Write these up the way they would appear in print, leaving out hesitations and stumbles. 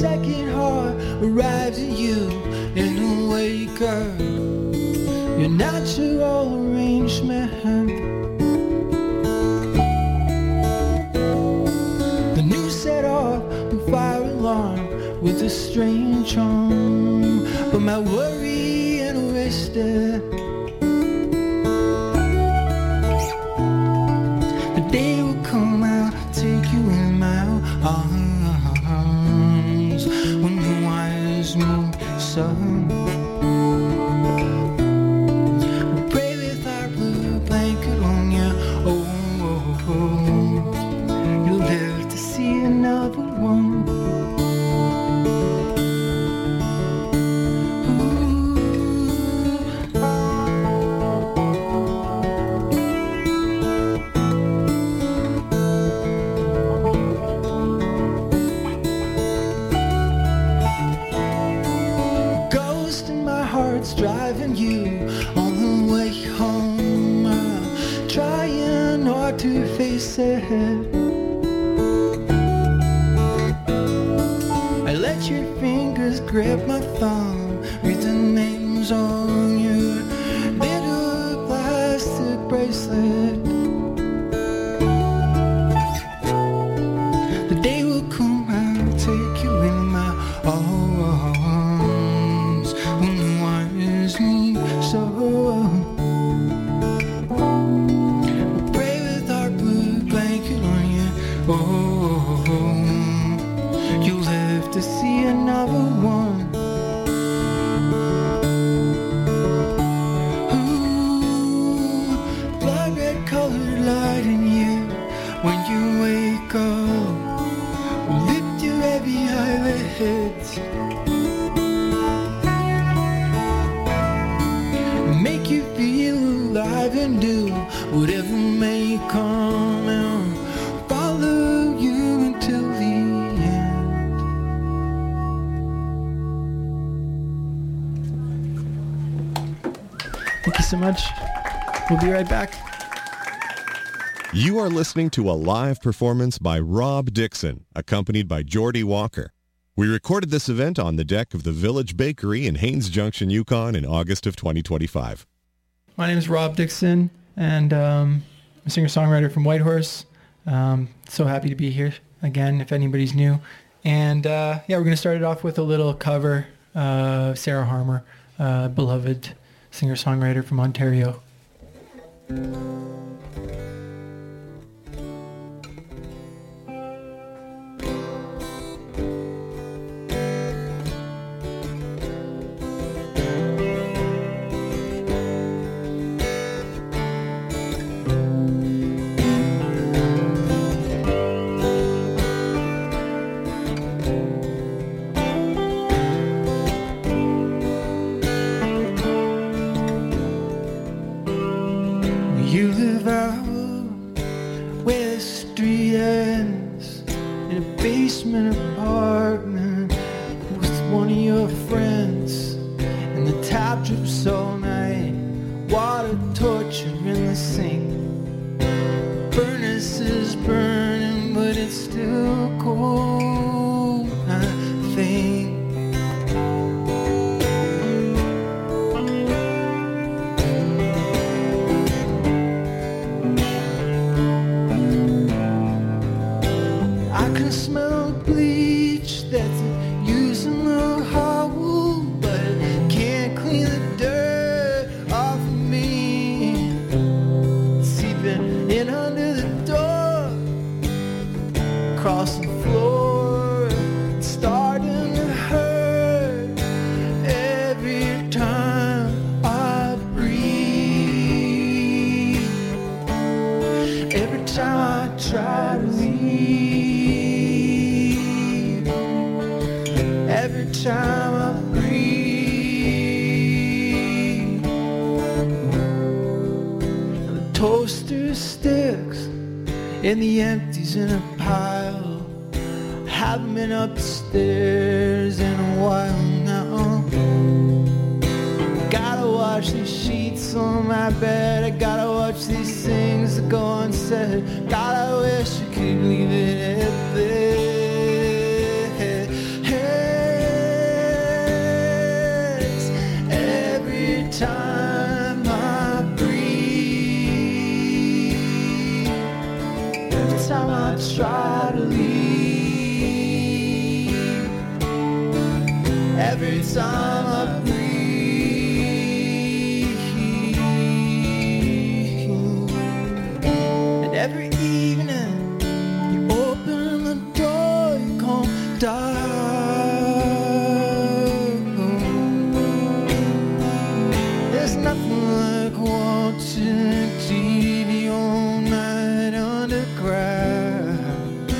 second heart arrives at you in the wake of your natural arrangement. The news set off the fire alarm with a strange charm, but my worry interested. The day will come, I'll take you in my arms when the wires move sun. We'll pray with our blue blanket on you. Oh, you'll live to see another one. Driving you on the way home, trying hard to face it. I let your fingers grip my thumb, read the names on your little plastic bracelet. The day will come, I'll take you in my arms when the wires move so. We'll pray with our blue blanket on you. Oh, you'll live to see another one. Ooh, blood red colored light in you when you wake up. We'll lift your heavy eyelids. Make you feel alive and do whatever may come and follow you until the end. Thank you so much. We'll be right back. You are listening to a live performance by Rob Dixon, accompanied by Jordy Walker. We recorded this event on the deck of the Village Bakery in Haines Junction, Yukon in August of 2025. My name is Rob Dixon, and I'm a singer-songwriter from Whitehorse. So happy to be here again, if anybody's new. And we're going to start it off with a little cover of Sarah Harmer, beloved singer-songwriter from Ontario. You live out where the street ends, in a basement apartment with one of your friends, and the tap drips all night, water torture in the sink. Furnace is burning, but it's still cold, I think. I can smell bleach that's using the hole, but it can't clean the dirt off of me. Seeping in under the door, across the floor, it's starting to hurt every time I breathe. Every time I try to leave. Every time I breathe, and the toaster sticks and the empties in a pile. Haven't been upstairs in a while now. Gotta wash these sheets on my bed. I gotta watch these things that go unsaid. God, I wish I could leave it at that. try to leave. Every time I breathe, and every evening you open the door, you come down. There's nothing like watching TV all night underground.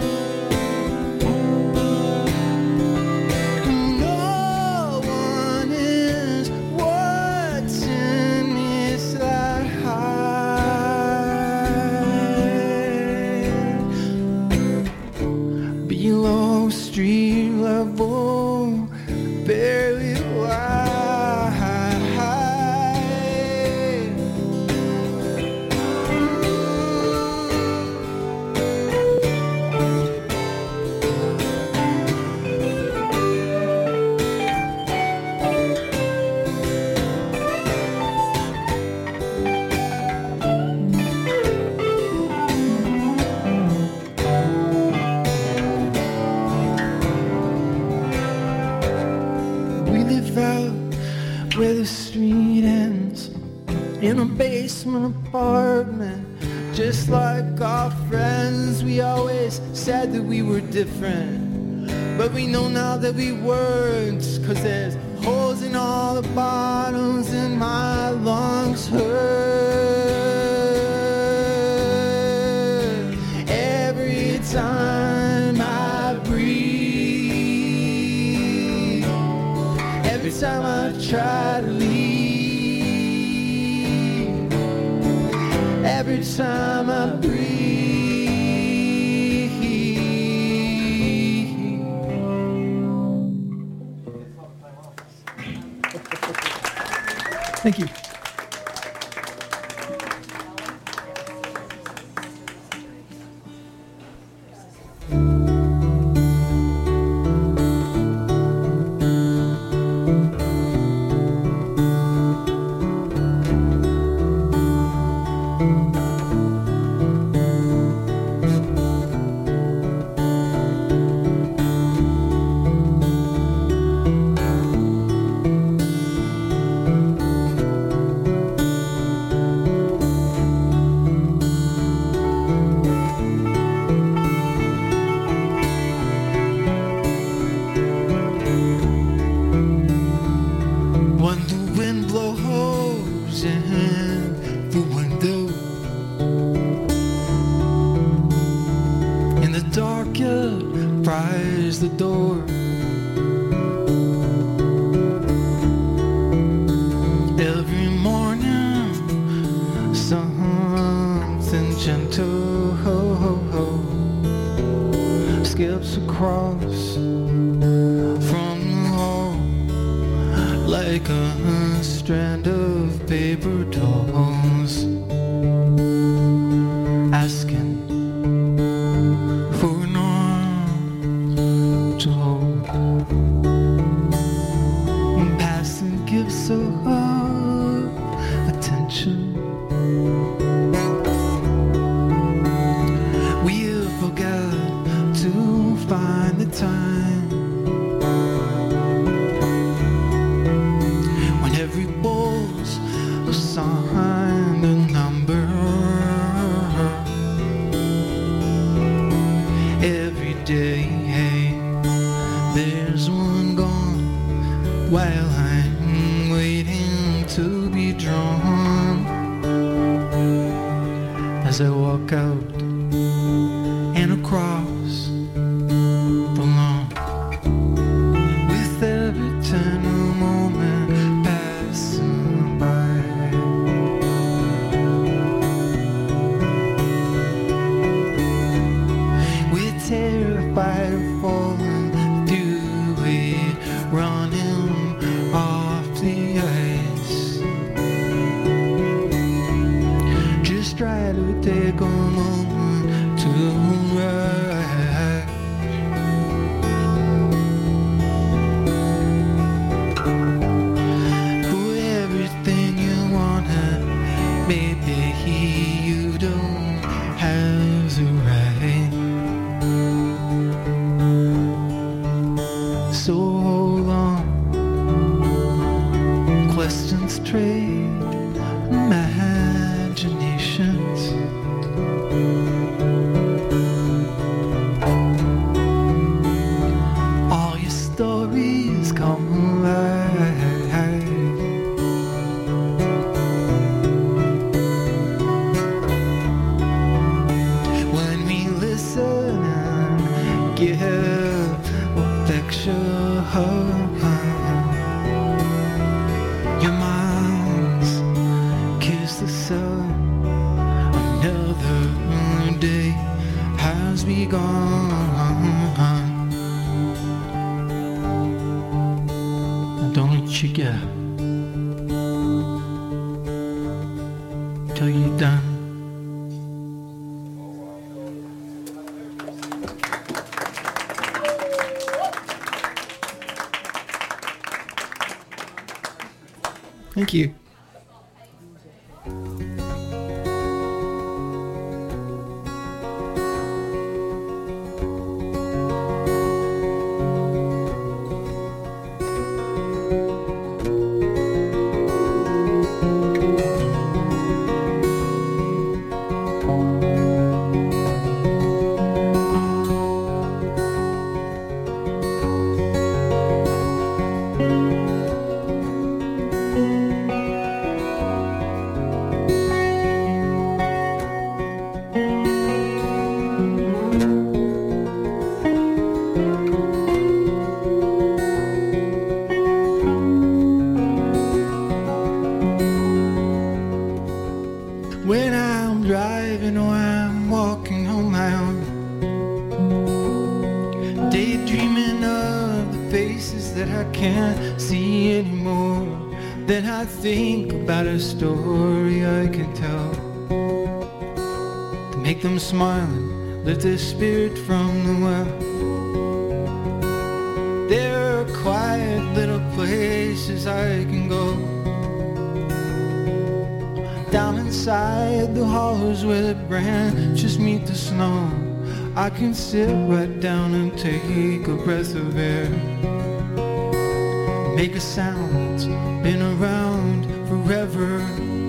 No one is watching me slide below street level, barely wide. Where the street ends, in a basement apartment, just like our friends. We always said that we were different, but we know now that we weren't, 'cause there's holes in all the bottoms and my lungs hurt every time I breathe. Every time I try to leave, every time I breathe. Thank you. The door. Every morning, something gentle skips across from the hall like a strand of paper dolls, asking for an to hold, and passing gifts of attention. We have forgot to find the time when every boss assigned a number. Every day there's one gone while I'm waiting to be drawn. As I walk out and across the lawn, with every tender moment passing by, we're terrified of falling, running off the ice. Just try to take a moment to rise. For everything you wanted, maybe you don't have the right. give affection. Your mind's kiss the sun. Another day has begun. Don't let you go till you're done. Thank you. When I'm driving or I'm walking home my own, daydreaming of the faces that I can't see anymore, then I think about a story I can tell to make them smile and lift their spirit from the well. There are quiet little places I can go, down inside the hollows where the branches meet the snow. I can sit right down and take a breath of air, make a sound that's been around forever.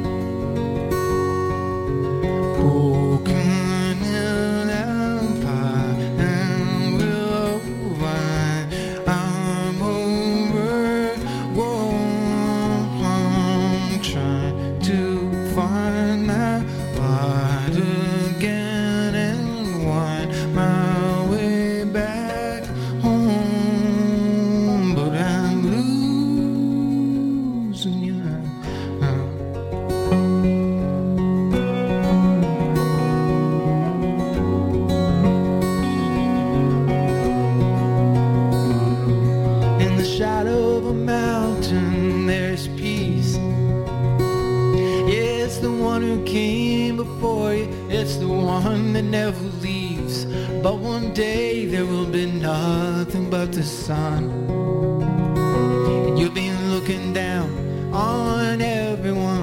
Broken empire and willow vine, I'm over. Whoa, I'm trying to find that light again and wind my way back home, but I'm losing you. In the shadow of a mountain there's peace. It's the one who came before you, it's the one that never leaves. But one day there will be nothing but the sun, and you'll be looking down on everyone.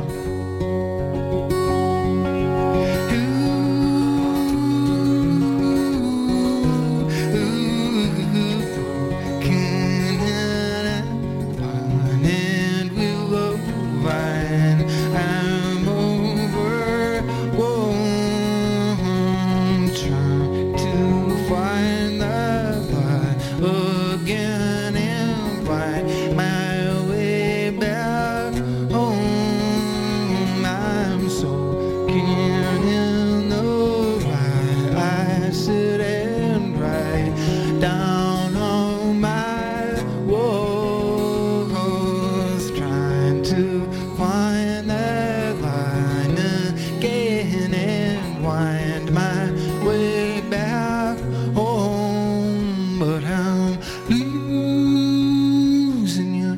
And we'll vine, I'm over. Whoa, I'm trying to find that light again and find my way back home. I'm soaking in the light. I sit and write down on my walls, trying to find that line again and wind my way back home, but I'm losing you.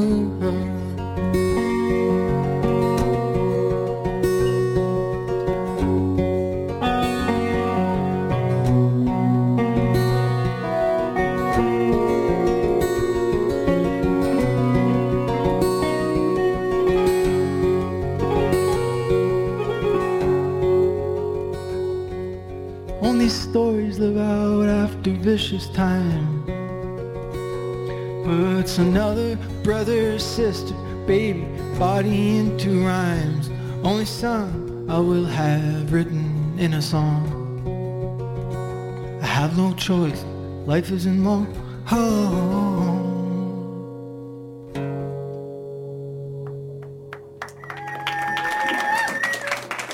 Only stories live out after vicious time, but it's another brother, sister, baby, body into rhymes. Only some I will have written in a song. I have no choice, life isn't long. Oh.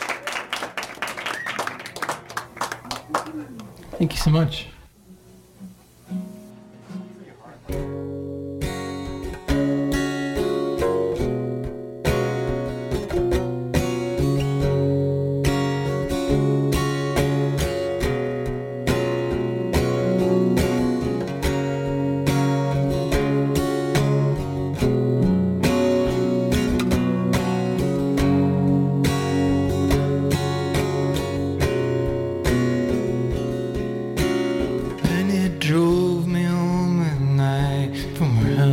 Thank you so much.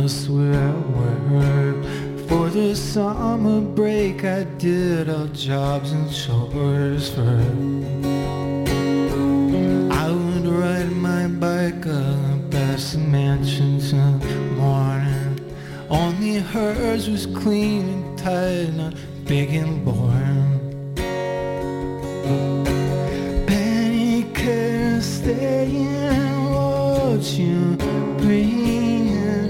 else were at work. For the summer break I did odd jobs and chores for her. I would ride my bike up past the mansions in the morning. Only hers was clean and tight, not big and boring. Penny can't stay and watch you bring it.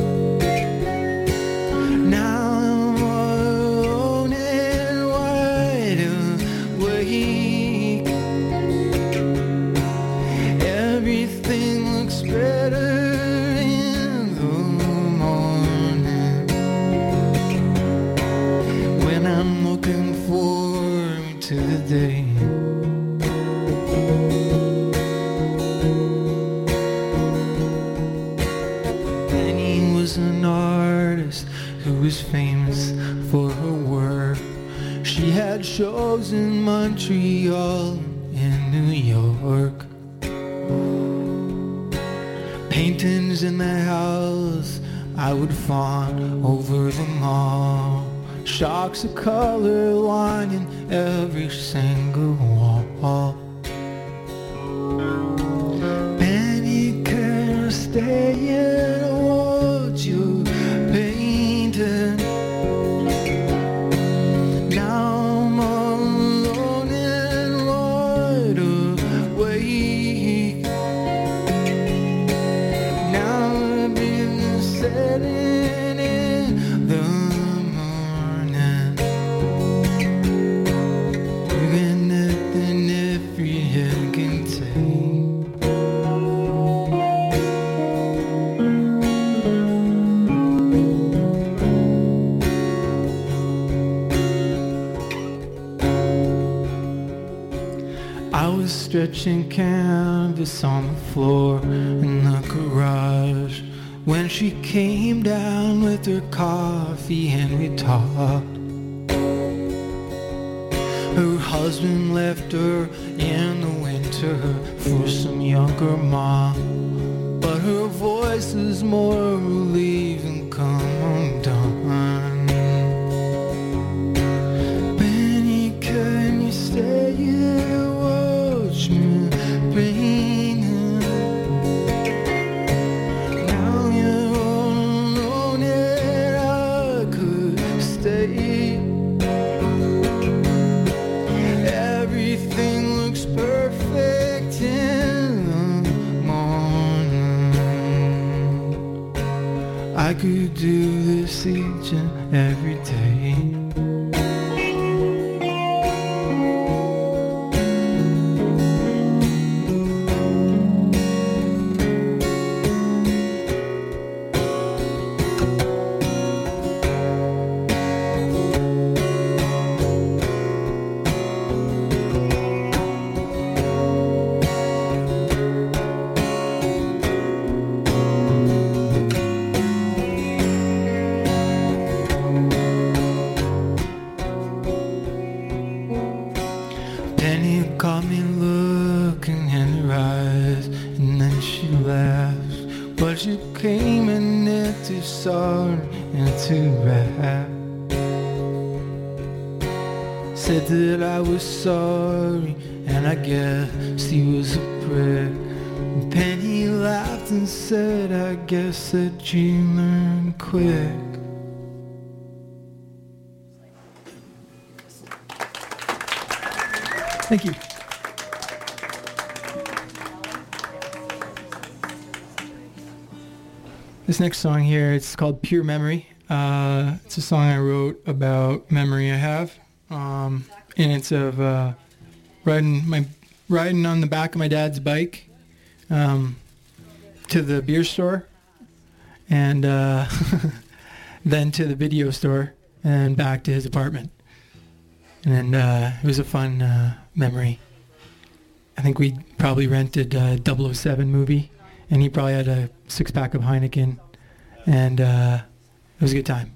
Now I'm all alone and wide awake. Everything looks better in the morning when I'm looking forward to the day. Penny was an artist who was famous for her work. She had shows in Montreal and New York. Paintings in the house I would fawn over them all. Shocks of color lining every single wall. Penny can't stay and watch you painting. Now I'm all alone and wide awake. Now I've been setting in the morning. You got nothing every head can take. I was stretching canvas on the floor in the garage when she came down with her coffee and we talked. Her husband left her in the winter for some younger mom, but her voice is more relieved and come undone. Penny, can you stay here? Watch me painting. Now you're all alone and I could stay. Everything looks perfect in the morning. I could do this each and every day. Penny caught me looking in her eyes, and then she laughed. But she came and into sorrow into wrath. Said that I was sorry, and I guess he was a prick. And Penny laughed and said, I guess that you learn quick. Thank you. This next song here, it's called Pure Memory. It's a song I wrote about memory I have. And it's of riding on the back of my dad's bike to the beer store, and then to the video store, and back to his apartment. And it was a fun memory. I think we probably rented a 007 movie, and he probably had a 6-pack of Heineken, and it was a good time.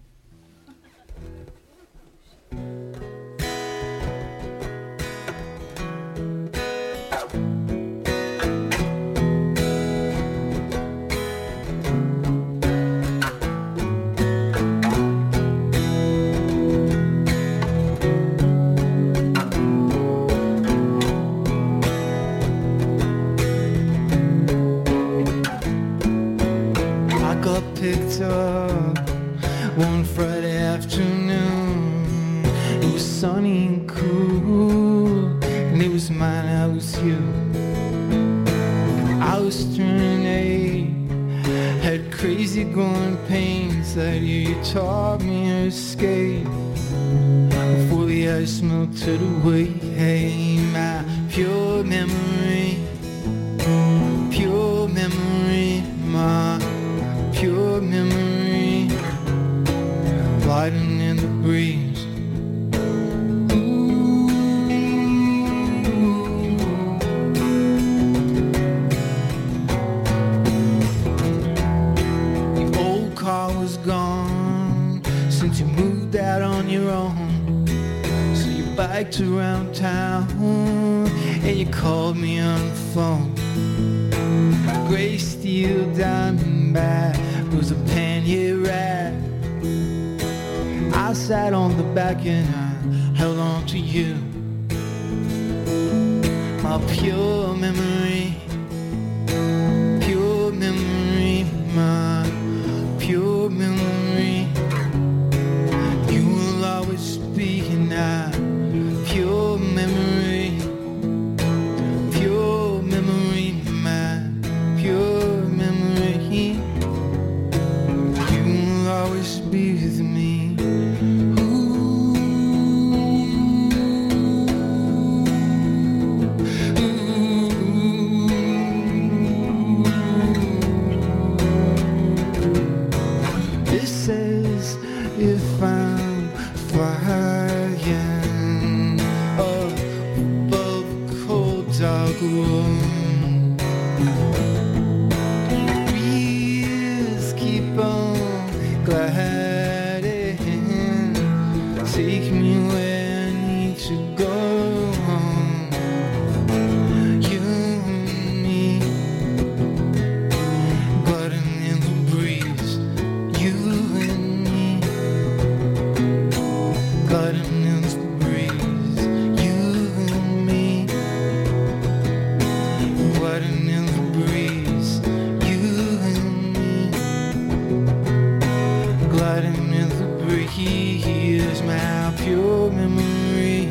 picked up one Friday afternoon. It was sunny and cool, and it was mine, I was you. I was turning 8, had crazy growing pains. That year you taught me how to skate before the ice melted away. Hey, my pure memory, my pure memory, gliding in the breeze. The old car was gone since you moved out on your own, so you biked around town and you called me on the phone. Gray steel Diamondback was a pannier rat. I sat on the back and I held on to you. My pure memory, my pure memory. You will always be in that pure memory, pure memory, my pure memory. You will always be with me. This is if I'm flying above a cold dark room. Breeze keep on gliding, take me where I need to go. You and me, gliding in the breeze. You and me, gliding in the breeze. You and me, gliding in the breeze. You and me, gliding in the breeze. My pure memory,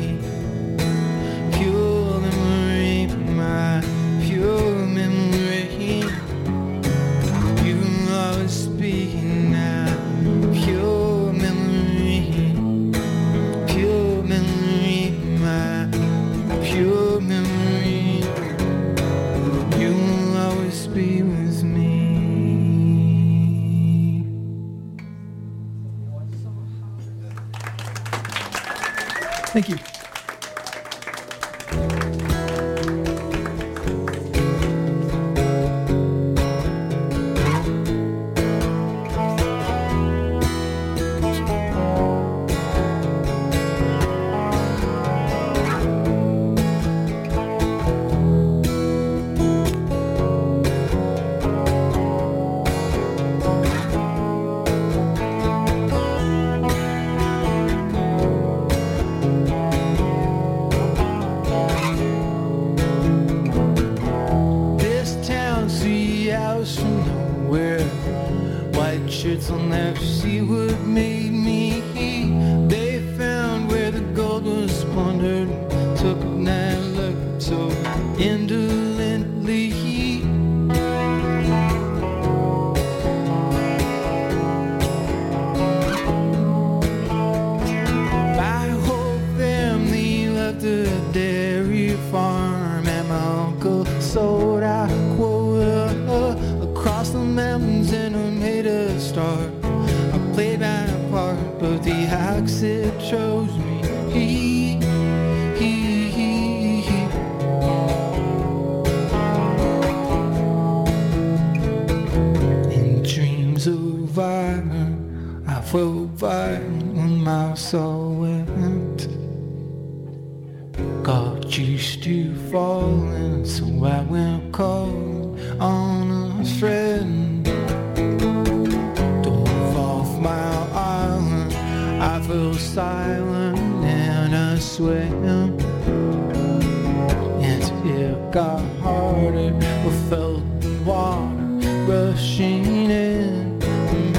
pure memory, my pure memory. You will always be now. Pure memory, my pure memory. You will always be with me. Thank you. This town, 3 hours from nowhere. White shirts will never see what made me. They found where the gold was squandered, took that look so indolently. My whole family left the dairy farm, and my uncle sold our quota across the mountains and made a start. I played my part, but the accident chose me. In dreams of iron, I felt violent when my soul went. Got used to falling, so I went cold on a friend. Dove off my island, I fell silent and I swam. And it got harder, I felt the water rushing in.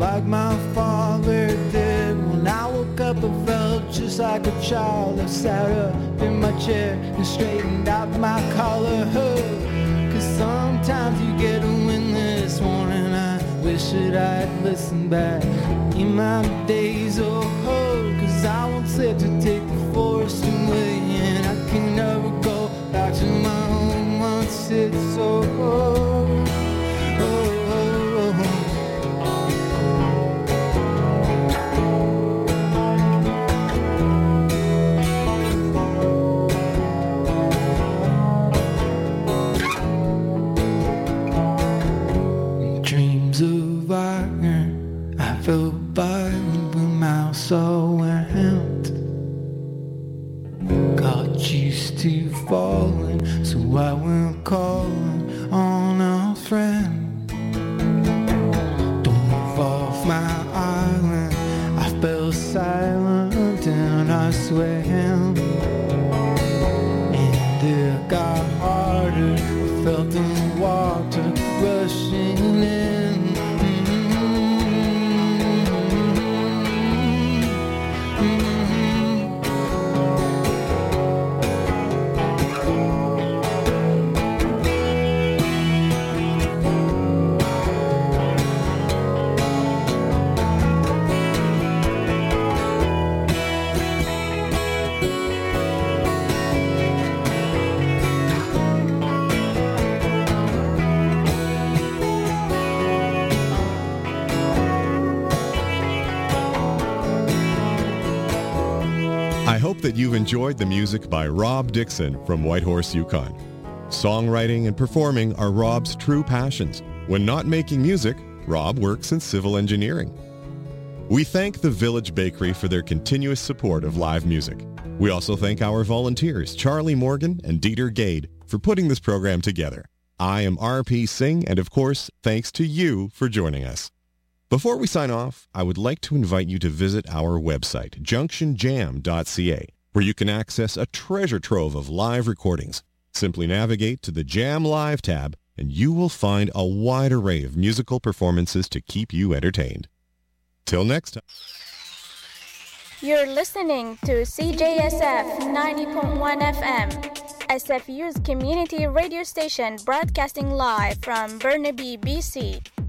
like my father did. When I woke up, I felt just like a child. I sat up in my chair and straightened out my collar hood. Cause sometimes you get a win this morning. I wish that I'd listened back in my days of hope. Cause I once said to take the forest away, and I can never go back to my home once it's so cold. Dreams of iron, I felt by the mouse all went. Got used to falling, so I went calling on a friend. Dove off my island, I fell silent and I swam. And it got harder, I felt the water rushing in. I hope that you've enjoyed the music by Rob Dixon from Whitehorse, Yukon. Songwriting and performing are Rob's true passions. When not making music, Rob works in civil engineering. We thank the Village Bakery for their continuous support of live music. We also thank our volunteers, Charlie Morgan and Dieter Gade, for putting this program together. I am R.P. Singh, and of course, thanks to you for joining us. Before we sign off, I would like to invite you to visit our website, junctionjam.ca, where you can access a treasure trove of live recordings. Simply navigate to the Jam Live tab, and you will find a wide array of musical performances to keep you entertained. Till next time. You're listening to CJSF 90.1 FM, SFU's community radio station broadcasting live from Burnaby, BC.